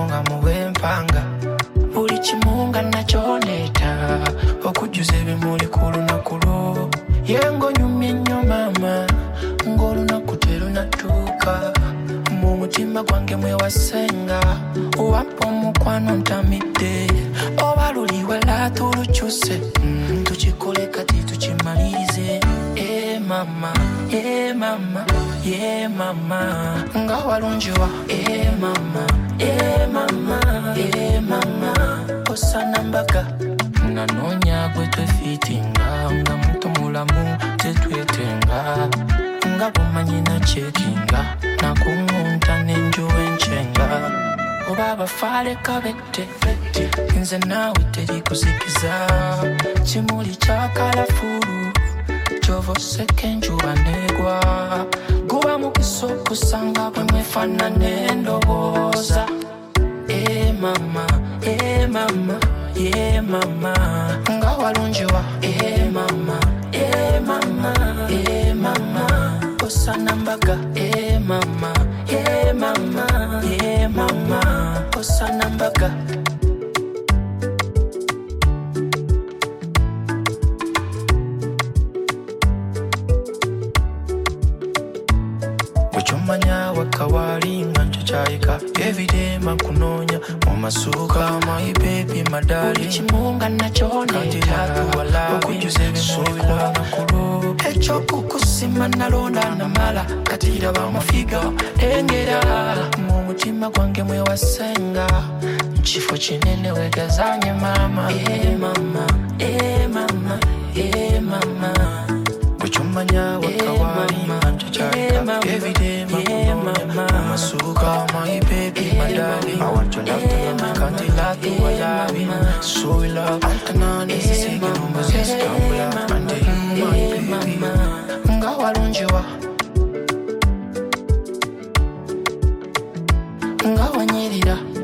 nga muwempanga buli kimunga nakyoneta okujuza ebimuli ku lunaku lwo yengo nyumye nnyo mama ng'olunaku terunatuuka mu mutima gwange mwewasenga wampa omukwano ntamidde oba luli wala tulukyuse tukikole kati tukimalirize mama mama mama nga walungiwa mama mama mama osana mbaga nanoonya gwe twefiitinga nga muto mulamu tetwetenga nga bumanyi nakyekinga nakuŋŋunta n'enjuwa encyenga oba abafaale kabette nze naawe teri kuzikiza kimuli kya kalafulu kyova oseka enjuba neegwa guba mukisa okusanga bwe mwefaanana endowooza mama mama mama nga walungiwa mama mama mama osana mbaga mama mama mama osana mbaga Chumanya wakawali ngancho chaika everyday makunonya mumasuka my baby madali chimunga nachone tatu wala okujuze bisoila nakulu echo kukusima nalonda namala katira ba mafiga engera mu mutima gwange mwewasenga chifo kinene wegazanye mama mama mama mama Chumanya wakawali ngancho chaika everyday masuka my baby madali I want your love to can't lie to love so we love Antanani singing number zestambula and my baby nga walungiwa nga wanyirira